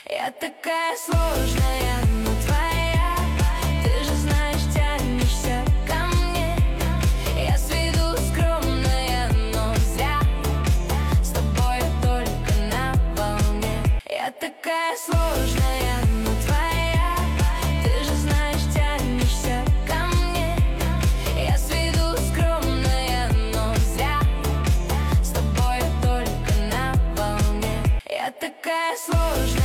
Я такая сложная, но твоя. Ты же знаешь, тянешься ко мне. Я с виду скромная, но зря. С тобой я только на волне. Я такая сложная, но твоя. Ты же знаешь, тянешься ко мне. Я с виду скромная, но зря. С тобой я только на волне. Я такая сложная.